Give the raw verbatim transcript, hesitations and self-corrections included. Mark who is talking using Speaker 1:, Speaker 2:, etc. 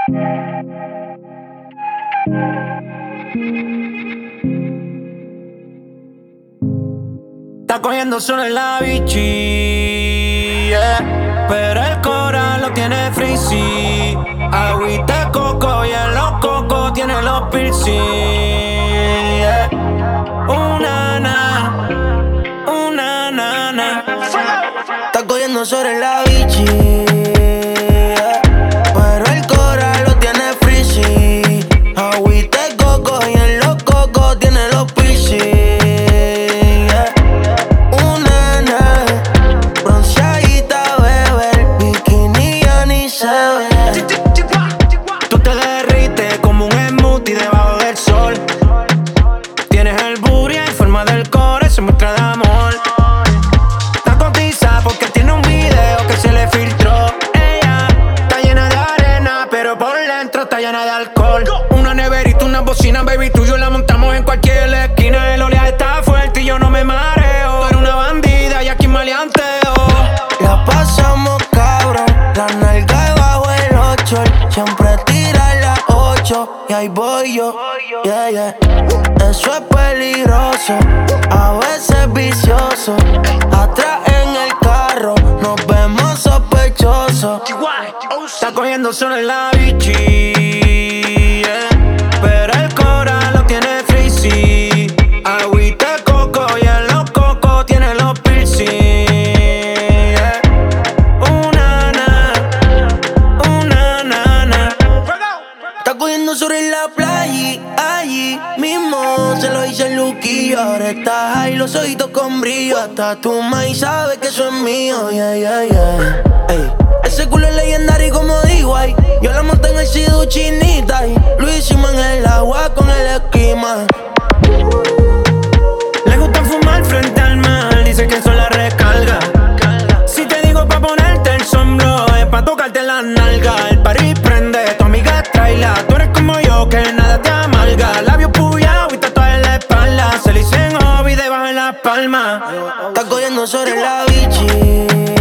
Speaker 1: Está cogiendo sol en la bichi, yeah. Pero el coral lo tiene frizzy. Agüita de coco y en los cocos tiene los piercing, yeah. Una na, una na na. Está cogiendo sol en la bichi, yeah. Pero el coral lo tiene frizzy. Agüita de coco y en los cocos tiene los piercing. Tú te derrites como un smoothie debajo del sol. Tienes el booty en forma del core, se muestra de amor. Está cotiza porque tiene un video que se le filtró. Ella está llena de arena, pero por dentro está llena de alcohol. Una neverita, una bocina, baby, tú y yo la montamos en cualquier esquina. El oleaje está fuerte y yo no me mareo. Tú eres una bandida y aquí maleanteo. La pasamos cabrón, la nalga debajo el ocho. Siempre tira las ocho y ahí voy yo, yeah, yeah. Eso es peligroso, a veces vicioso. Atrás en el carro nos vemos sospechosos. Está cogiendo sol en la bichi, yeah. Pero el coral lo tiene frizzy. Agüita de coco y en los cocos tiene los piercing. Sobre la playa, allí mismo se lo hice el Luquillo. Ahora estás ahí, los ojitos con brillo. Hasta tu maíz sabe que eso es mío, yeah, yeah, yeah. Ey, ese culo es legendario como digo, ay. Yo la monté en el Sidu chinita y lo hicimos en el agua con el esquema. Le gusta fumar frente al mar, dice que eso la recarga. Si te digo pa' ponerte el sombro, es pa' tocarte la nalga. El party prende, tu amiga tráela. Tú eres como yo, que nada te amarga. Labios puyados y tatuajes en la espalda. Se le dicen hobby debajo en la palma. Está cogiendo sobre la bichi.